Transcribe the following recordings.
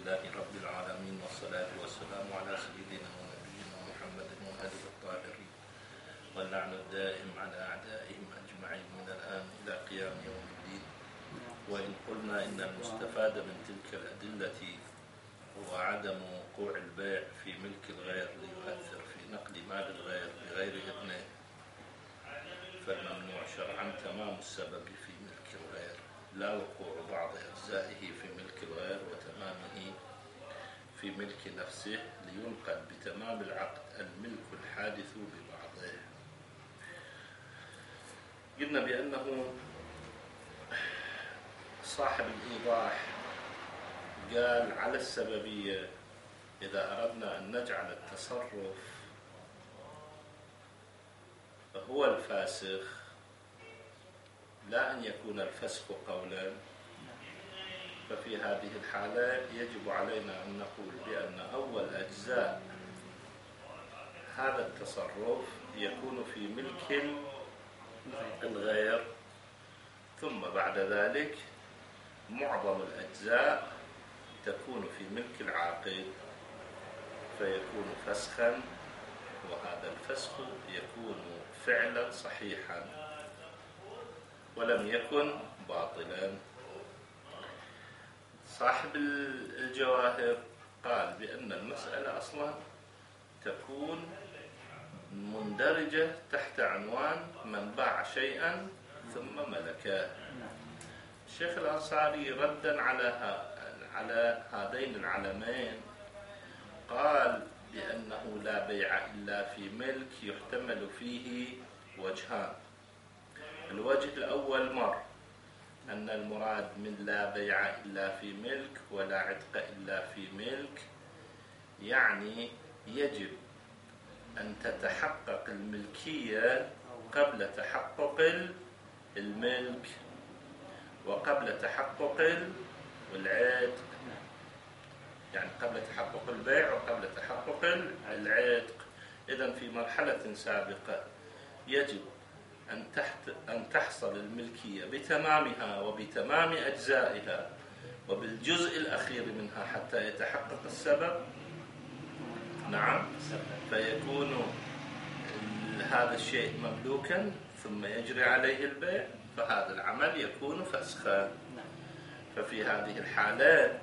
لله رب العالمين، والصلاة والسلام على سيدنا ونبينا محمد وآله الطاهرين، واللعن الدائم على أعدائهم أجمعين من الآن إلى قيام يوم الدين. وإن قلنا إن المستفاد من تلك الأدلة هو عدم وقوع البيع في ملك الغير ليؤثر في نقل مال الغير بغير إذنه، فالممنوع شرعا تمام السبب في ملك الغير، لا وقوع بعض أجزائه في ملك الغير وتمامه في ملك نفسه، لينقل بتمام العقد الملك الحادث ببعضه. قلنا بأنه صاحب الإيضاح قال على السببية إذا أردنا أن نجعل التصرف هو الفاسخ، لا أن يكون الفسخ قولا، ففي هذه الحالة يجب علينا أن نقول بأن أول أجزاء هذا التصرف يكون في ملك الغير، ثم بعد ذلك معظم الأجزاء تكون في ملك العاقد فيكون فسخا، وهذا الفسخ يكون فعلا صحيحا ولم يكن باطلا. صاحب الجواهر قال بأن المسألة أصلا تكون مندرجة تحت عنوان من باع شيئا ثم ملكه. الشيخ الأنصاري ردا على هذين العلمين قال بأنه لا بيع إلا في ملك يحتمل فيه وجهان. الوجه الأول مر أن المراد من لا بيع إلا في ملك ولا عتق إلا في ملك، يعني يجب أن تتحقق الملكية قبل تحقق الملك وقبل تحقق العتق، يعني قبل تحقق البيع وقبل تحقق العتق. إذن في مرحلة سابقة يجب أن تحصل الملكية بتمامها وبتمام أجزائها وبالجزء الأخير منها حتى يتحقق السبب، نعم، فيكون هذا الشيء مملوكا ثم يجري عليه البيع، فهذا العمل يكون فسخا. ففي هذه الحالة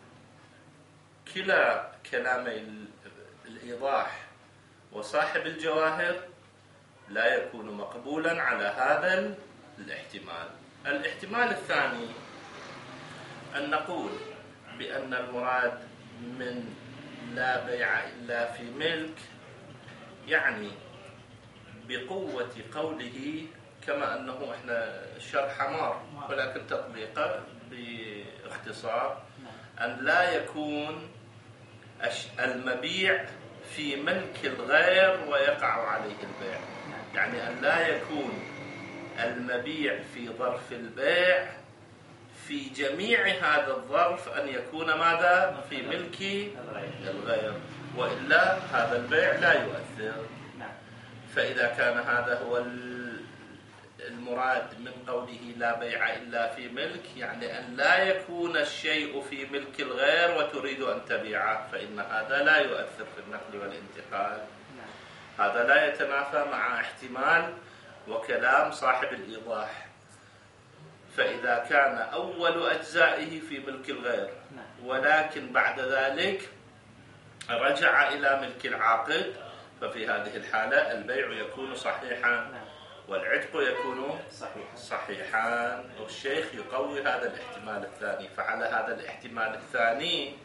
كلا كلامي الإيضاح وصاحب الجواهر لا يكون مقبولا على هذا الاحتمال. الاحتمال الثاني أن نقول بأن المراد من لا بيع إلا في ملك يعني بقوة قوله، كما أنه إحنا شرح مار ولكن تطبيقه باختصار، أن لا يكون المبيع في ملك الغير ويقع عليه البيع، يعني أن لا يكون المبيع في ظرف البيع في جميع هذا الظرف أن يكون ماذا؟ في ملك الغير، وإلا هذا البيع لا يؤثر. فإذا كان هذا هو المراد من قوله لا بيع إلا في ملك، يعني أن لا يكون الشيء في ملك الغير وتريد أن تبيعه، فإن هذا لا يؤثر في النقل والانتقال. هذا لا يتنافى مع احتمال وكلام صاحب الإيضاح. فإذا كان أول أجزائه في ملك الغير ولكن بعد ذلك رجع إلى ملك العاقد، ففي هذه الحالة البيع يكون صحيحا والعتق يكون صحيحا. والشيخ يقوي هذا الاحتمال الثاني. فعلى هذا الاحتمال الثاني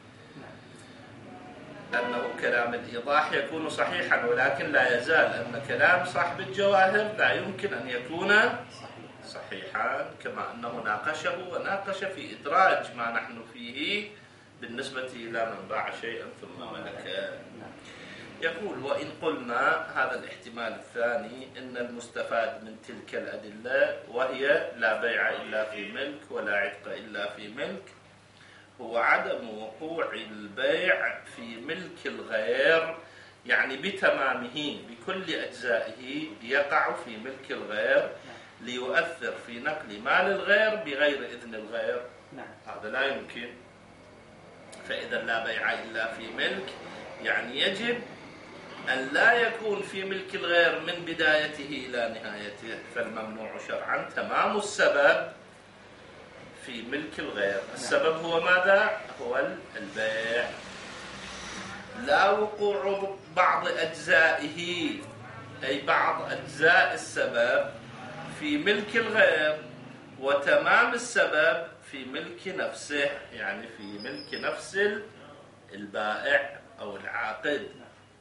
أنه كلام الإيضاح يكون صحيحا، ولكن لا يزال أن كلام صاحب الجواهر لا يمكن أن يكون صحيحا، كما أنه ناقشه وناقش في إدراج ما نحن فيه بالنسبة إلى من باع شيئا ثم ملكه. يقول وإن قلنا هذا الاحتمال الثاني إن المستفاد من تلك الأدلة وهي لا بيع إلا في ملك ولا عتق إلا في ملك هو عدم وقوع البيع في ملك الغير، يعني بتمامه بكل أجزائه يقع في ملك الغير ليؤثر في نقل مال الغير بغير إذن الغير. هذا لا يمكن. فإذا لا بيع إلا في ملك، يعني يجب أن لا يكون في ملك الغير من بدايته إلى نهايته. فالممنوع شرعا تمام السبب في ملك الغير. السبب هو ماذا؟ هو البيع، لا وقوع بعض أجزائه، أي بعض أجزاء السبب في ملك الغير، وتمام السبب في ملك نفسه، يعني في ملك نفس البائع أو العاقد،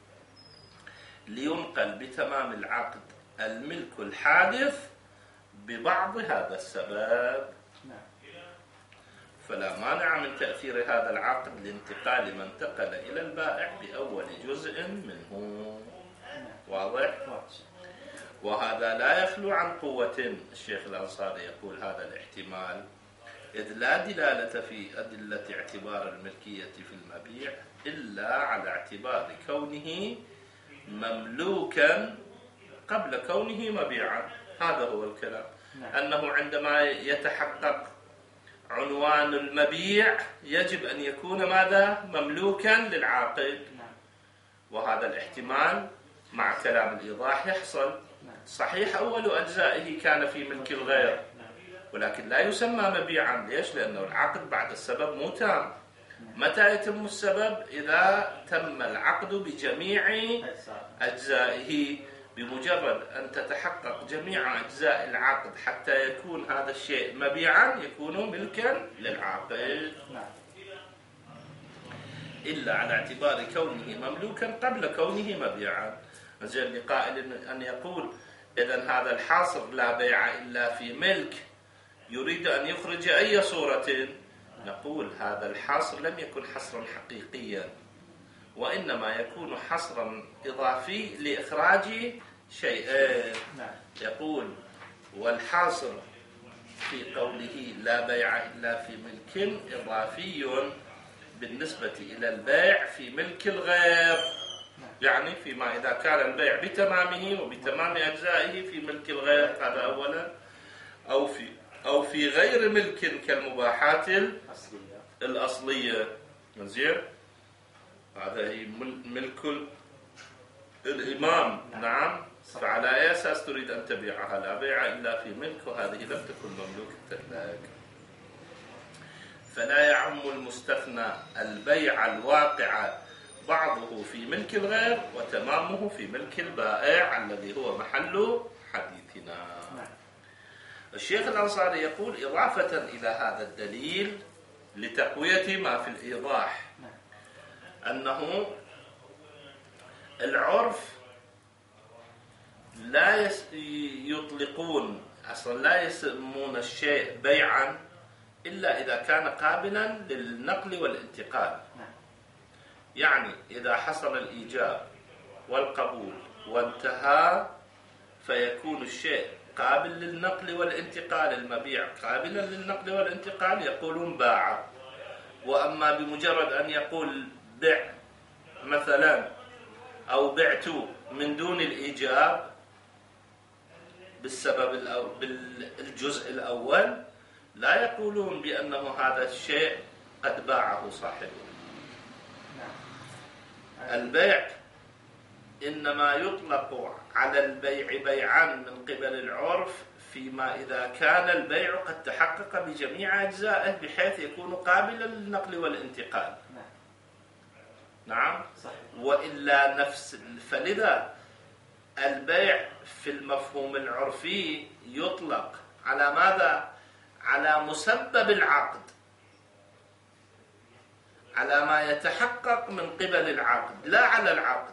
لينقل بتمام العقد الملك الحادث ببعض هذا السبب. فلا مانع من تأثير هذا العقد لانتقال ما انتقل إلى البائع بأول جزء منه. واضح؟ وهذا لا يخلو عن قوة. الشيخ الأنصاري يقول هذا الاحتمال إذ لا دلالة في أدلة اعتبار الملكية في المبيع إلا على اعتبار كونه مملوكا قبل كونه مبيعا. هذا هو الكلام، أنه عندما يتحقق عنوان المبيع يجب أن يكون ماذا؟ مملوكا للعاقد. وهذا الاحتمال مع كلام الإيضاح يحصل. صحيح أول أجزائه كان في ملك الغير، ولكن لا يسمى مبيعا. ليش؟ لأنه العقد بعد السبب مو تام. متى يتم السبب؟ إذا تم العقد بجميع أجزائه. بمجرد أن تتحقق جميع أجزاء العقد حتى يكون هذا الشيء مبيعا يكون ملكا للعاقد، إلا على اعتبار كونه مملوكا قبل كونه مبيعا. زين لقائل أن يقول إذن هذا الحاصر لا بيع إلا في ملك يريد أن يخرج أي صورة؟ نقول هذا الحصر لم يكن حصرا حقيقيا، وإنما يكون حصرا إضافي لإخراج شيئين. يقول والحاصر في قوله لا بيع إلا في ملك إضافي بالنسبة إلى البيع في ملك الغير، يعني فيما إذا كان البيع بتمامه وبتمام أجزائه في ملك الغير، هذا أولا، أو في غير ملك كالمباحات الأصلية. زين، هذا هي ملك الإمام. نعم، فعلى أي أساس تريد أن تبيعها؟ لا بيع إلا في ملك، وهذه لم تكن مملوكة لك. فلا يعم المستثنى البيع الواقع بعضه في ملك الغير وتمامه في ملك البائع الذي هو محل حديثنا. الشيخ الأنصاري يقول إضافة إلى هذا الدليل لتقوية ما في الإيضاح أنه العرف لا يطلقون أصلا، لا يسمون الشيء بيعا إلا إذا كان قابلا للنقل والانتقال. يعني إذا حصل الإيجاب والقبول وانتهى فيكون الشيء قابل للنقل والانتقال، المبيع قابلا للنقل والانتقال، يقولون باع. وأما بمجرد أن يقول بع مثلا أو بعت من دون الإيجاب بالجزء الأول، لا يقولون بأنه هذا الشيء قد باعه صاحبه. البيع إنما يطلق على البيع بيعا من قبل العرف فيما إذا كان البيع قد تحقق بجميع أجزائه بحيث يكون قابلا للنقل والانتقال. نعم، وإلا فلذا البيع في المفهوم العرفي يطلق على ماذا؟ على مسبب العقد، على ما يتحقق من قبل العقد، لا على العقد.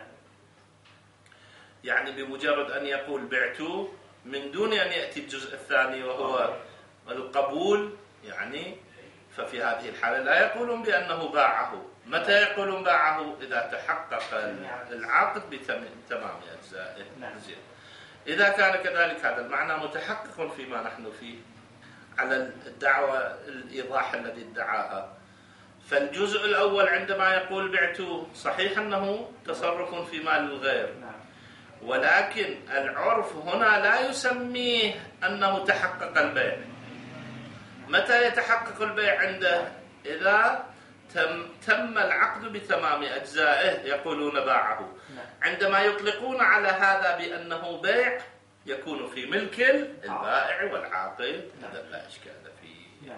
يعني بمجرد أن يقول بعت من دون أن يأتي الجزء الثاني وهو القبول، يعني ففي هذه الحالة لا يقولون بأنه باعه. متى يقولون باعه؟ إذا تحقق العقد بتمام أجزائه. إذا كان كذلك هذا المعنى متحقق فيما نحن فيه على الدعوة الإيضاح الذي ادعاها. فالجزء الأول عندما يقول بعت صحيح أنه تصرف في مال الغير، ولكن العرف هنا لا يسميه أنه تحقق البيع. متى يتحقق البيع عنده؟ إذا تم العقد بتمام أجزائه يقولون باعه. عندما يطلقون على هذا بأنه بيع يكون في ملك البائع والعاقد، هذا لا إشكال فيه.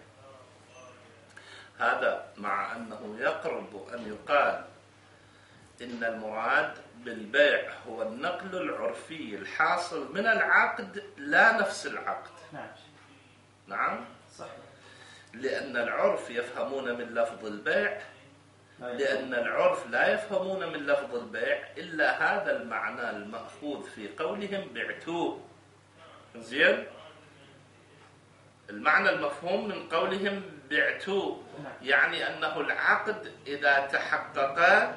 هذا مع أنه يقرب أن يقال إن المراد بالبيع هو النقل العرفي الحاصل من العقد لا نفس العقد. نعم صحيح. لأن العرف يفهمون من لفظ البيع، لأن العرف لا يفهمون من لفظ البيع إلا هذا المعنى المأخوذ في قولهم بعتوه. زين، المعنى المفهوم من قولهم بعتوه يعني أنه العقد إذا تحقق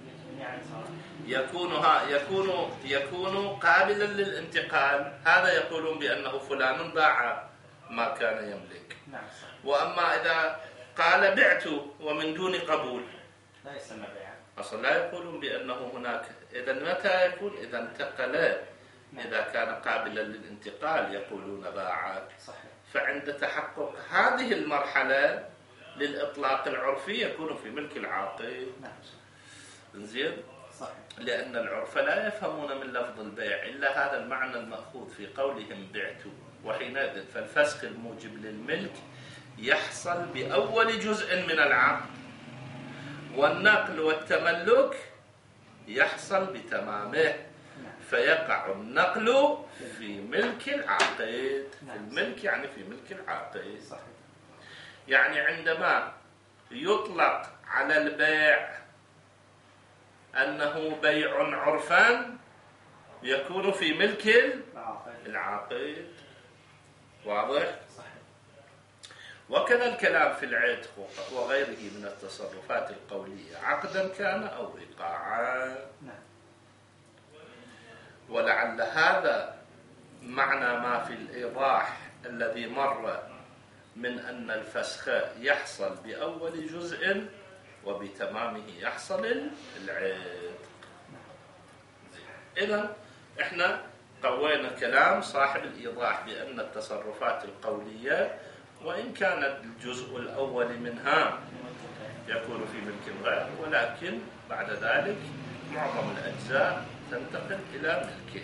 يكون قابلا للانتقال. هذا يقولون بأنه فلان باع ما كان يملك. وأما إذا قال بعت ومن دون قبول لا يسمى بيعا، أصلا لا يقولون بأنه هناك. إذا متى يكون؟ إذا انتقل، إذا كان قابلا للانتقال يقولون باع. فعند تحقق هذه المرحلة للإطلاق العرفي يكون في ملك العاقد. زين، لأن العرف لا يفهمون من لفظ البيع إلا هذا المعنى المأخوذ في قولهم بعتوا. وحينئذ فالفسخ الموجب للملك يحصل بأول جزء من العقد، والنقل والتملك يحصل بتمامه، فيقع النقل في ملك العاقد. الملك يعني في ملك العاقد. يعني عندما يطلق على البيع أنه بيع عرفا يكون في ملك العاقد. واضح؟ وكذا الكلام في العتق وغيره من التصرفات القولية، عقدا كان أو إيقاعا. ولعل هذا معنى ما في الإيضاح الذي مر من أن الفسخ يحصل بأول جزء وبتمامه يحصل العتق. إذن إحنا قوينا كلام صاحب الإيضاح بأن التصرفات القولية وإن كان الجزء الأول منها يكون في ملك الغير، ولكن بعد ذلك معظم الأجزاء تنتقل إلى ملكه.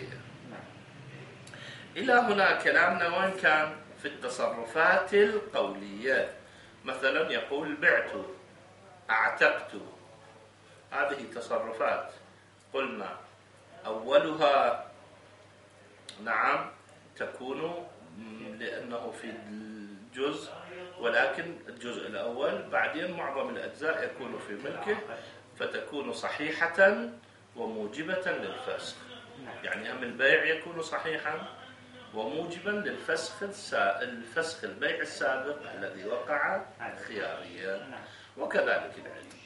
إلى هنا كلامنا وإن كان في التصرفات القولية. مثلا يقول بعت، اعتقت، هذه تصرفات قلنا أولها نعم تكون لأنه في الجزء، ولكن الجزء الأول بعدين معظم الأجزاء يكون في ملكه، فتكون صحيحة وموجبة للفسخ. يعني هم البيع يكون صحيحا وموجبا للفسخ الفسخ البيع السابق الذي وقع خياريا، وكذلك العتق.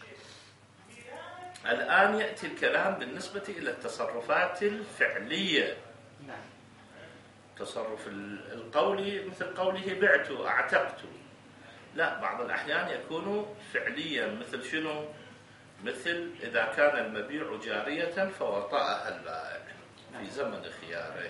الآن يأتي الكلام بالنسبة إلى التصرفات الفعلية. التصرف القولي مثل قوله بعت اعتقت، لا، بعض الأحيان يكون فعليا. مثل شنو؟ مثل إذا كان المبيع جارية فوطأها البائع في زمن خياره،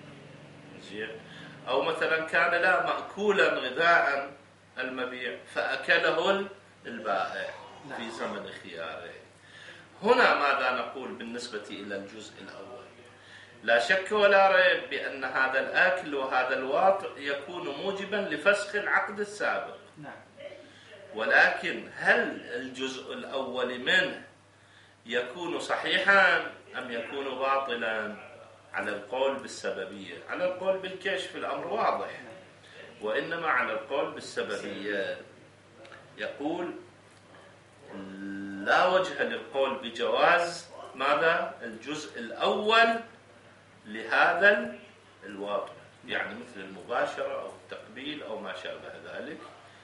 أو مثلا كان لا مأكولا غذاء المبيع فأكله البائع في زمن خياره. هنا ماذا نقول بالنسبة إلى الجزء الأول؟ لا شك ولا ريب بأن هذا الآكل وهذا الواطئ يكون موجبا لفسخ العقد السابق. ولكن هل الجزء الأول منه يكون صحيحا أم يكون باطلا؟ على القول بالسببية. على القول بالكشف الأمر واضح، وإنما على القول بالسببية يقول لا وجه للقول بجواز ماذا؟ الجزء الأول لهذا الواقع، يعني مثل المباشرة أو التقبيل أو ما شابه ذلك،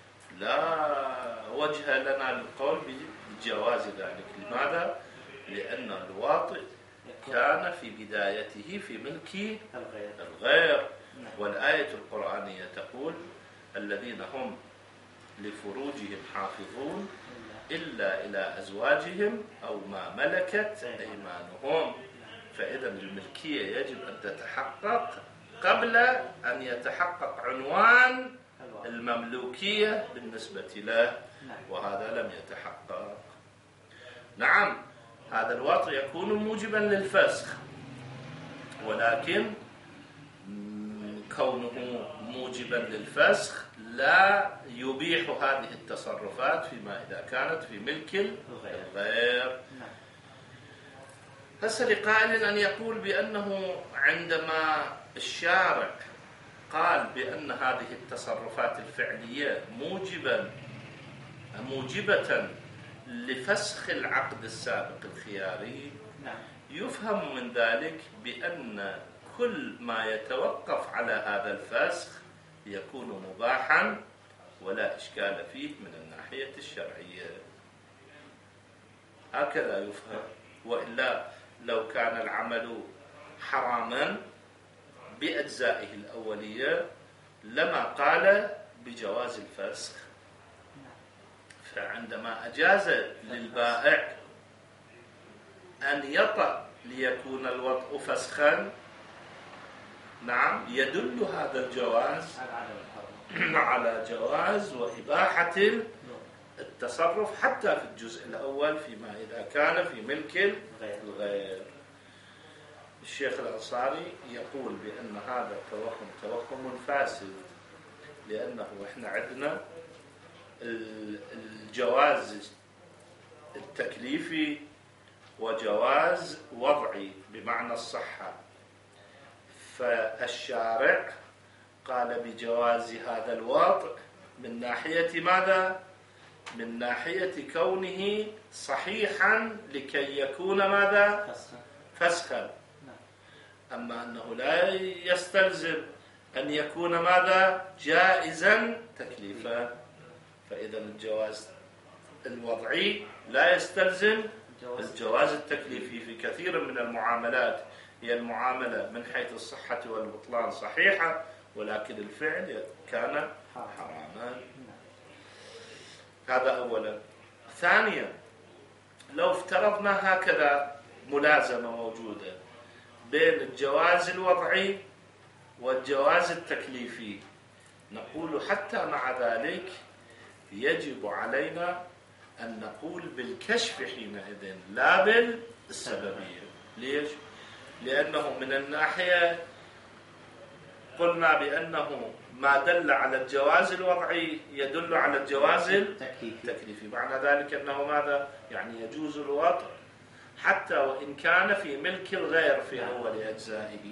لا وجه لنا للقول بجواز ذلك. لماذا؟ لأن الواطئ كان في بدايته في ملك الغير، والآية القرآنية تقول الذين هم لفروجهم حافظون إلا إلى أزواجهم أو ما ملكت أيمانهم. فإذا الملكية يجب أن تتحقق قبل أن يتحقق عنوان المملوكية بالنسبة له، وهذا لم يتحقق. نعم، هذا الوطء يكون موجبا للفسخ، ولكن كونه موجبا للفسخ لا يبيح هذه التصرفات فيما إذا كانت في ملك الغير. هسه لقائل أن يقول بأنه عندما الشارع قال بأن هذه التصرفات الفعلية موجبة لفسخ العقد السابق الخياري، يفهم من ذلك بأن كل ما يتوقف على هذا الفسخ يكون مباحا ولا إشكال فيه من الناحية الشرعية. هكذا يفهم. وإلا لو كان العمل حراما بأجزائه الأولية لما قال بجواز الفسخ. فعندما أجاز للبائع أن يطأ ليكون الوطء فسخا، نعم، يدل هذا الجواز على جواز وإباحة التصرف حتى في الجزء الأول فيما إذا كان في ملك الغير. الشيخ الأنصاري يقول بأن هذا توهم فاسد، لأنه إحنا عندنا الجواز التكليفي وجواز وضعي بمعنى الصحة. فالشارع قال بجواز هذا الوضع من ناحية ماذا؟ من ناحية كونه صحيحا لكي يكون ماذا؟ فسخا. أما أنه لا يستلزم أن يكون ماذا؟ جائزا تكليفا. فإذا الجواز الوضعي لا يستلزم الجواز التكليفي. في كثير من المعاملات هي المعاملة من حيث الصحة والبطلان صحيحة، ولكن الفعل كان حراما. هذا أولا. ثانيا، لو افترضنا هكذا ملازمة موجودة بين الجواز الوضعي والجواز التكليفي، نقول حتى مع ذلك يجب علينا أن نقول بالكشف حينئذ لا بالسببية. ليش؟ لأنه من الناحية قلنا بأنه ما دل على الجواز الوضعي يدل على الجواز التكليفي. معنى ذلك أنه ماذا؟ يعني يجوز الوضع حتى وإن كان في ملك الغير في أول أجزائه.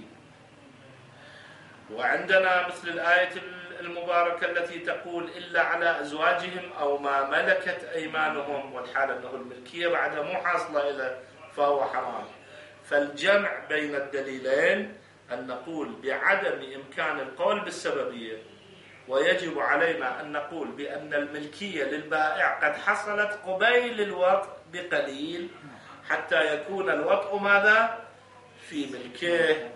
وعندنا مثل الآية المباركة التي تقول إلا على أزواجهم أو ما ملكت أيمانهم، والحال أنه الملكية بعدها مو حاصلة إلى فهو حرام. فالجمع بين الدليلين أن نقول بعدم إمكان القول بالسببية، ويجب علينا أن نقول بأن الملكية للبائع قد حصلت قبيل الوطء بقليل حتى يكون الوطء ماذا؟ في ملكه.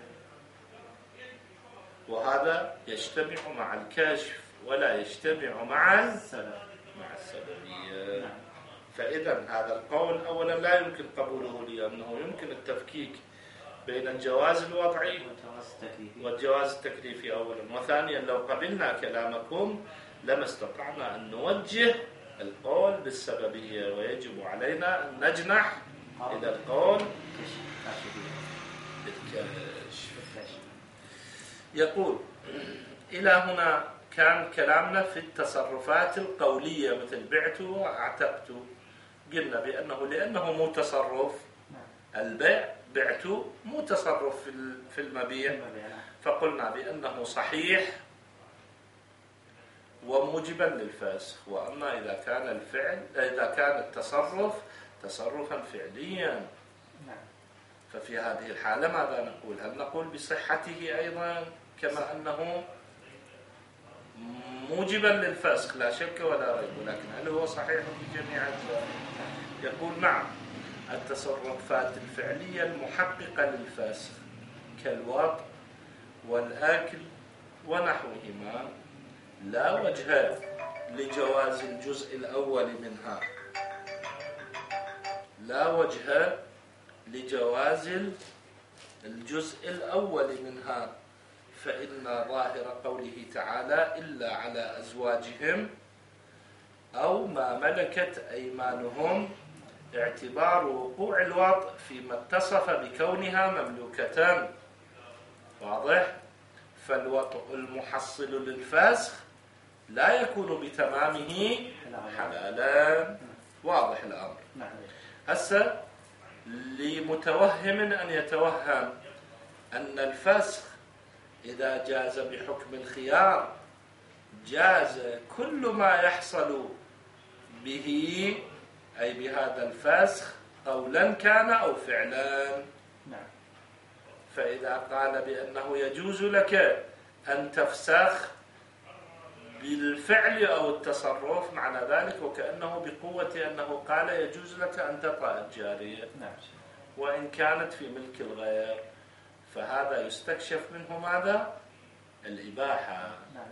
وهذا يجتمع مع الكشف ولا يجتمع مع السببية. فإذا هذا القول أولا لا يمكن قبوله، لأنه يمكن التفكيك بين الجواز الوضعي والجواز التكليفي أولا. وثانيا، لو قبلنا كلامكم لما استطعنا أن نوجه القول بالسببية، ويجب علينا أن نجنح إلى القول بالكشف. يقول إلى هنا كان كلامنا في التصرفات القولية مثل بعت واعتقت. قلنا بأنه لأنه مو تصرف البيع، بعت مو تصرف في المبيع، فقلنا بأنه صحيح وموجبا للفسخ. وأما إذا كان التصرف تصرفا فعليا، ففي هذه الحالة ماذا نقول؟ هل نقول بصحته أيضا كما أنه موجبا للفسخ لا شك ولا ريب، ولكن هل هو صحيح في جميع أجزائه؟ يقول نعم، التصرفات الفعلية المحققة للفسخ كالوطء والأكل ونحوهما لا وجه لجواز الجزء الأول منها، لا وجه لجواز الجزء الأول منها. فإن ظاهر قوله تعالى إلا على أزواجهم أو ما ملكت أيمانهم اعتبار وقوع الوطء فيما اتصف بكونها مملوكة. واضح؟ فالوطء المحصل للفسخ لا يكون بتمامه حلالا. واضح الأمر؟ هسه لمتوهم أن يتوهم أن الفسخ إذا جاز بحكم الخيار جاز كل ما يحصل به، أي بهذا الفسخ، قولا كان أو فعلا. فإذا قال بأنه يجوز لك أن تفسخ بالفعل أو التصرف، معنى ذلك وكأنه بقوة أنه قال يجوز لك أن تطأ الجارية وإن كانت في ملك الغير، فهذا يستكشف منه ماذا؟ الإباحة.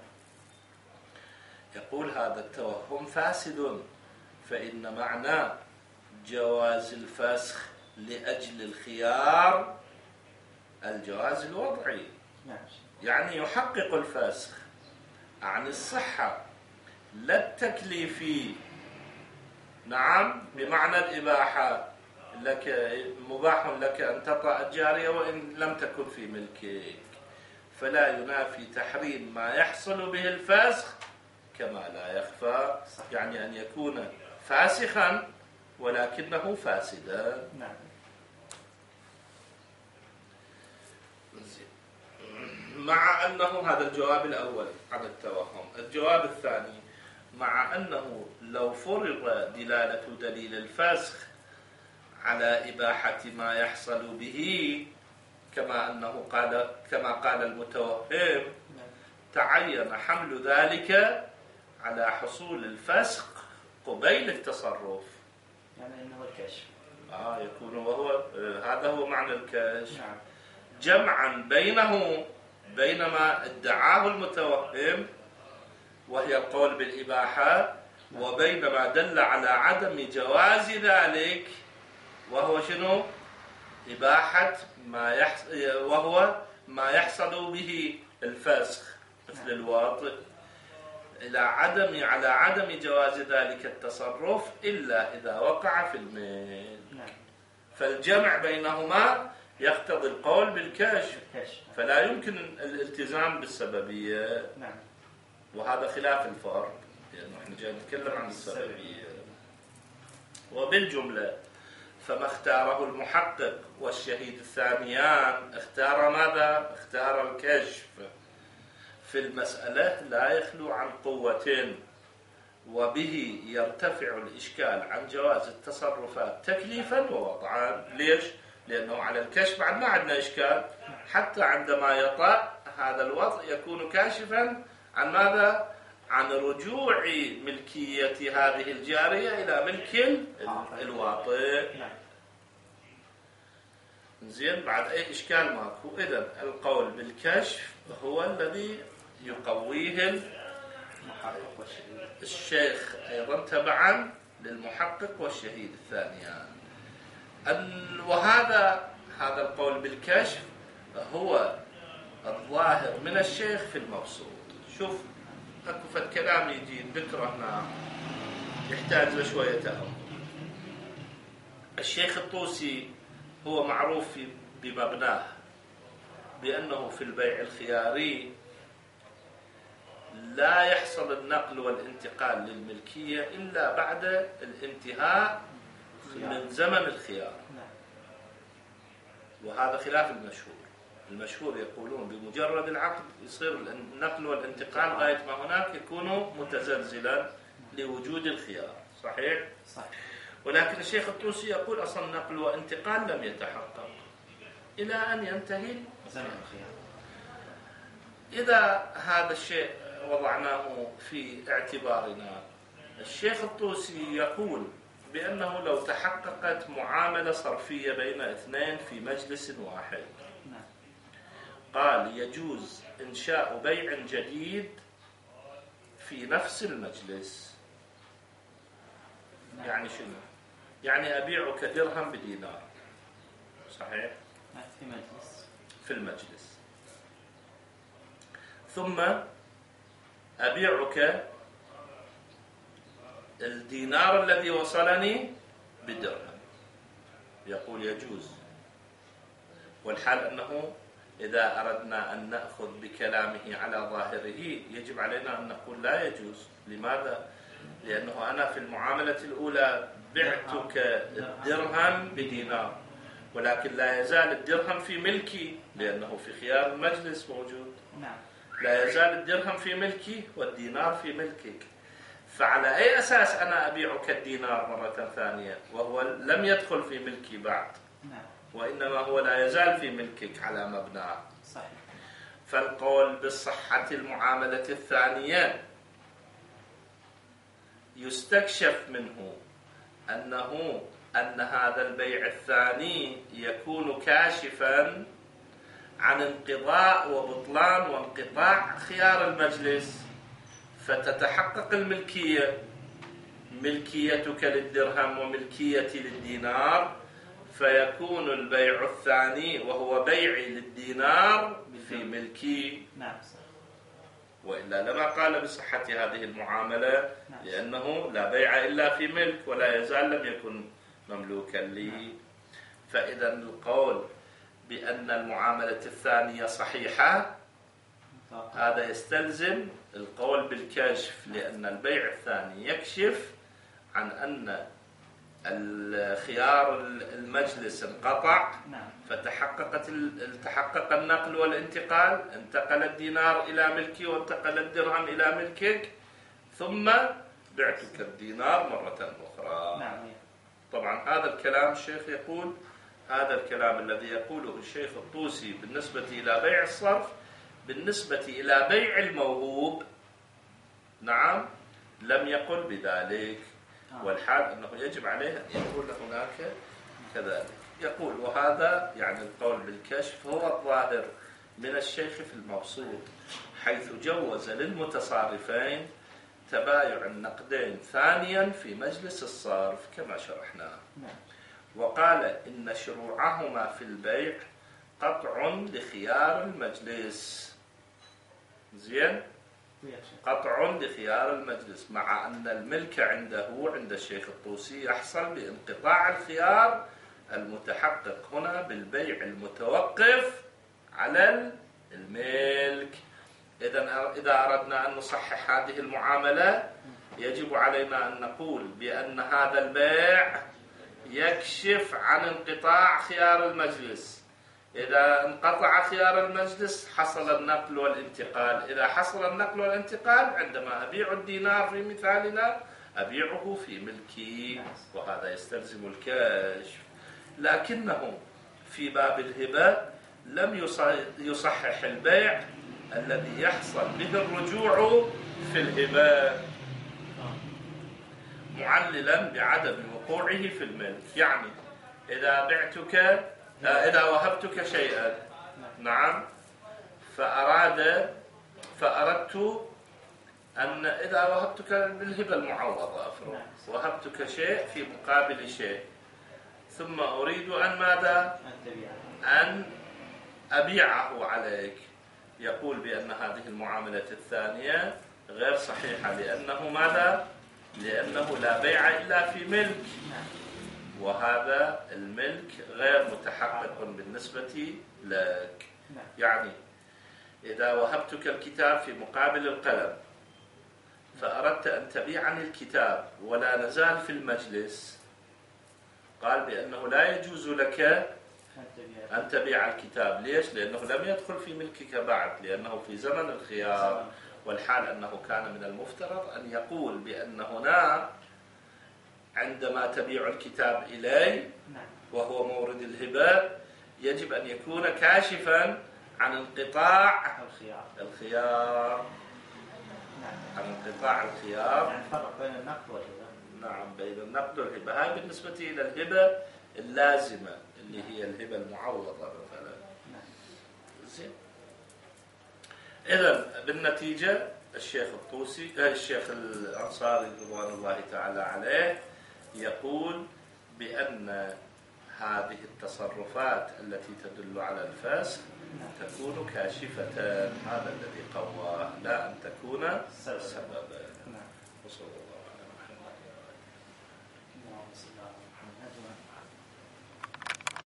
يقول هذا التوهم فاسد، فإن معنى جواز الفسخ لأجل الخيار الجواز الوضعي، يعني يحقق الفسخ عن الصحة لا التكليفي. نعم، بمعنى الإباحة، لك مباح لك أن تطأ الجارية وإن لم تكن في ملكك، فلا ينافي تحريم ما يحصل به الفسخ كما لا يخفى، يعني أن يكون فاسخا ولكنه فاسدا. مع أنه هذا الجواب الأول عن التوهم. الجواب الثاني، مع أنه لو فرض دلالة دليل الفسخ على إباحة ما يحصل به كما قال المتوهم، تعين حمل ذلك على حصول الفسخ قبيل التصرف. يعني إنه الكشف. يكون وهو هذا هو معنى الكشف. جمعا بين ما ادعاه المتوهم وهي القول بالإباحة، وبين ما دل على عدم جواز ذلك وهو شنو؟ إباحة وهو ما يحصل به الفسخ مثل الواطئ، على عدم جواز ذلك التصرف إلا إذا وقع في الملك. فالجمع بينهما يقتضي القول بالكشف، فلا يمكن الالتزام بالسببية. وهذا خلاف الفرق، لأنه احنا جاي نتكلم عن السببية. وبالجملة فما اختاره المحقق والشهيد الثانيان اختار ماذا؟ اختار الكشف في المسألة لا يخلو عن قوة، وبه يرتفع الإشكال عن جواز التصرفات تكليفا ووضعا. ليش؟ لأنه على الكشف بعد ما عندنا إشكال، حتى عندما يطأ هذا الوضع يكون كاشفا عن ماذا؟ عن رجوع ملكية هذه الجارية إلى ملك الواطئ. زين، بعد أي إشكال ماكو. إذن القول بالكشف هو الذي يقويه الشيخ أيضا تبعا للمحقق والشهيد الثانيان. وهذا القول بالكشف هو الظاهر من الشيخ في المبسوط. شوف اكو فد كلام يجي ذكره هنا يحتاج لشويه تأمل. الشيخ الطوسي هو معروف بمبناه بأنه في البيع الخياري لا يحصل النقل والانتقال للملكية إلا بعد الانتهاء من زمن الخيار، وهذا خلاف المشهور يقولون بمجرد العقد يصير النقل والانتقال غاية ما هناك يكون متزلزلا لوجود الخيار. صحيح؟ ولكن الشيخ الطوسي يقول أصلا نقل وانتقال لم يتحقق إلى أن ينتهي زمن الخيار. إذا هذا الشيء وضعناه في اعتبارنا، الشيخ الطوسي يقول بأنه لو تحققت معاملة صرفية بين اثنين في مجلس واحد، قال يجوز إنشاء بيع جديد في نفس المجلس. يعني شنو؟ يعني أبيعك درهم بدينار، صحيح؟ في المجلس. ثم أبيعك الدينار الذي وصلني بدرهم، يقول يجوز. والحال أنه إذا أردنا أن نأخذ بكلامه على ظاهره يجب علينا أن نقول لا يجوز. لماذا؟ لأنه أنا في المعاملة الأولى بعتك الدرهم بدينار، ولكن لا يزال الدرهم في ملكي لأنه في خيار المجلس موجود. لا يزال الدرهم في ملكي والدينار في ملكك. فعلى أي أساس أنا أبيعك الدينار مرة ثانية وهو لم يدخل في ملكي بعد؟ وإنما هو لا يزال في ملكك على مبناه. صحيح. فالقول بالصحة المعاملة الثانية يستكشف منه أن هذا البيع الثاني يكون كاشفا عن انقضاء وبطلان وانقطاع خيار المجلس، فتتحقق الملكية، ملكيتك للدرهم وملكيتي للدينار، فيكون البيع الثاني وهو بيعي للدينار في ملكي. وإلا لما قال بصحة هذه المعاملة، لأنه لا بيع إلا في ملك ولا يزال لم يكن مملوكا لي. فإذا القول بأن المعاملة الثانية صحيحة هذا يستلزم القول بالكشف، لأن البيع الثاني يكشف عن أن الخيار المجلس انقطع، فتحقق النقل والانتقال، انتقل الدينار إلى ملكي وانتقل الدرهم إلى ملكك، ثم بعتك الدينار مرة أخرى. طبعا هذا الكلام الشيخ يقول، هذا الكلام الذي يقوله الشيخ الطوسي بالنسبة إلى بيع الصرف، بالنسبة إلى بيع الموهوب نعم لم يقل بذلك. والحال أنه يجب عليه أن يكون هناك كذلك. يقول وهذا يعني القول بالكشف هو الظاهر من الشيخ في المبسوط، حيث جوز للمتصارفين تبايع النقدين ثانيا في مجلس الصرف كما شرحناه. وقال إن شروعهما في البيع قطع لخيار المجلس. زين؟ قطع لخيار المجلس، مع أن الملك عنده عند الشيخ الطوسي يحصل بانقطاع الخيار المتحقق هنا بالبيع المتوقف على الملك. إذا أردنا أن نصحح هذه المعاملة يجب علينا أن نقول بأن هذا البيع يكشف عن انقطاع خيار المجلس. إذا انقطع خيار المجلس حصل النقل والانتقال. إذا حصل النقل والانتقال عندما أبيع الدينار في مثالنا أبيعه في ملكي، وهذا يستلزم الكشف. لكنه في باب الهبة لم يصحح البيع الذي يحصل به الرجوع في الهبة، معللا بعدم وقوعه في الملك. يعني إذا وهبتك شيئا نعم فأردت أن إذا وهبتك بالهبة المعوضة وهبتك شيء في مقابل شيء، ثم أريد أن ماذا؟ أن أبيعه عليك. يقول بأن هذه المعاملة الثانية غير صحيحة، لأنه ماذا؟ لأنه لا بيع إلا في ملك، وهذا الملك غير متحقق بالنسبة لك. يعني إذا وهبتك الكتاب في مقابل القلم فأردت أن تبيعني الكتاب ولا نزال في المجلس، قال بأنه لا يجوز لك أن تبيع الكتاب. ليش؟ لأنه لم يدخل في ملكك بعد، لأنه في زمن الخيار. والحال أنه كان من المفترض أن يقول بأن هنا عندما تبيع الكتاب إلي وهو مورد الهبة يجب أن يكون كاشفا عن انقطاع الخيار. عن انقطاع الخيار. يعني فرق بين النقد والهبة. نعم، بين النقد والهبة. هاي بالنسبة إلى الهبة اللازمة اللي هي الهبة المعوضة مثلا. زين. إذن بالنتيجة الشيخ الأنصاري رضوان الله تعالى عليه يقول بأن هذه التصرفات التي تدل على الفسخ تكون كاشفة، هذا الذي قواه، لا أن تكون سببا.